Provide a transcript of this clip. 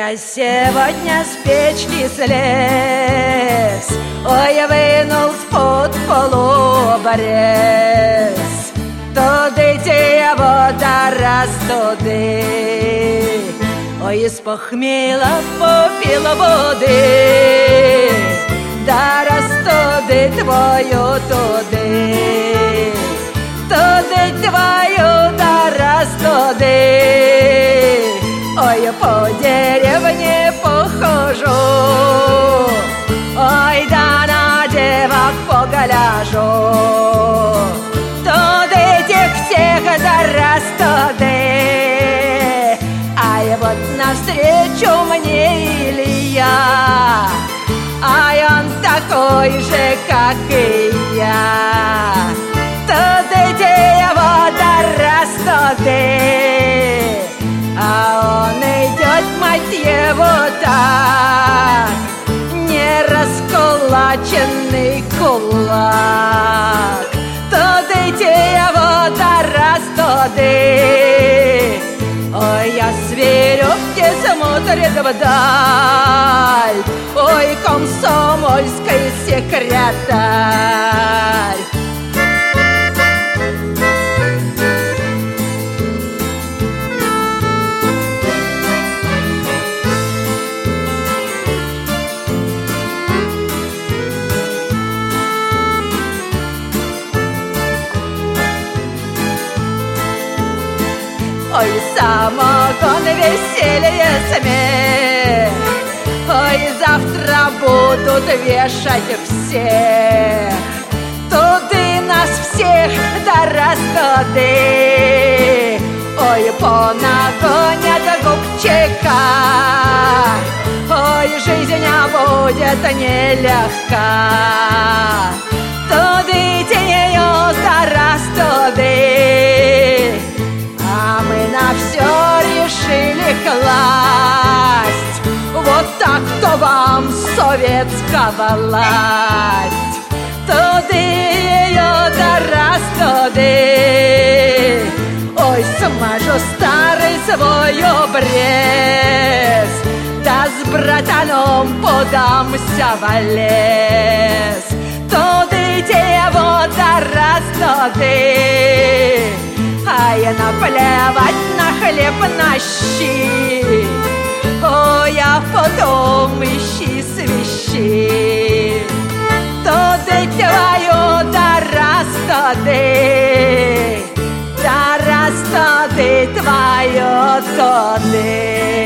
Я сегодня с печки слез, ой, я вынул с-под полу обрез. Туди тія вода раз туди, ой, из похміла попила води, да раз туди твою туди, туди твою, да раз туди. Ой, по деревне похожу, ой, да на девок погляжу. Туды тех всех, да раз туды. Ай, вот навстречу мне Илья, ай, он такой же, как и я. Туды те вода раз туды, а он идет, мать его, так, не раскулаченный кулак. Туды те вода раз туды, ой, я с веревки смотрит вдаль, ой, комсомольский секретарь. Ой, самогон, веселье, смех, ой, завтра будут вешать всех. Туды нас всех, да раз туды, ой, понагонят губчика, ой, жизнь будет нелегка. Туды тенею, да раз туды, а мы на все решили класть. Вот так-то вам советская власть. Туды ее, да раз туды, ой, смажу старый свой обрез, да с братаном подамся в лес. Туды те вот, да раз туды, ай, наплевать на хлеб, на щи, ой, а потом ищи свищи. Туды твою, да раз туды, да раз туды твою туды.